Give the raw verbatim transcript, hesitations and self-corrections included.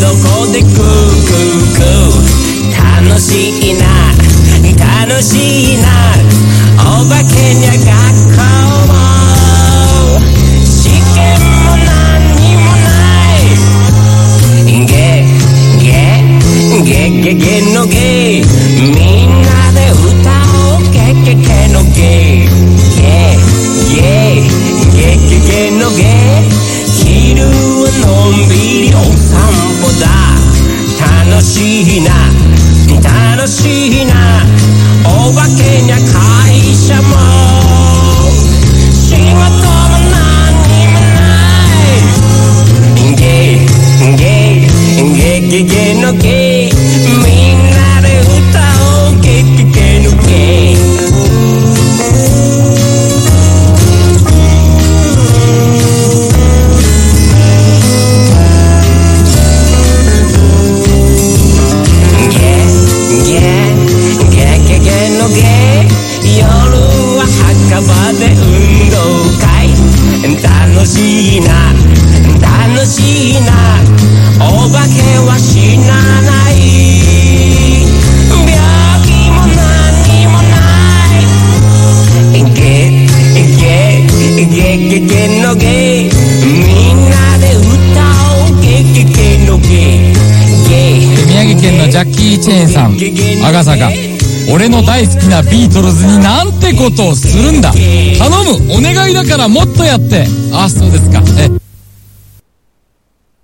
どこでクークークー楽しいな楽しいなお化けにゃ学校も試験も何にもないゲゲゲゲゲのゲみんなで歌おうゲゲゲのゲゲゲゲゲゲのゲ昼はのんびりお散歩だ楽しいな楽しいなお化けにゃ会社も仕事も何にもないゲゲゲゲゲのゲみんなで歌おうゲゲゲのゲ夜は墓場で運動会楽しいな楽しいなお化けは死なない病気も何にもないゲゲゲゲゲのゲみんなで歌おうゲゲゲのゲゲ宮城県のジャッキー・チェーンさん赤坂俺の大好きなビートルズになんてことをするんだ頼むお願いだからもっとやってあそうですかえ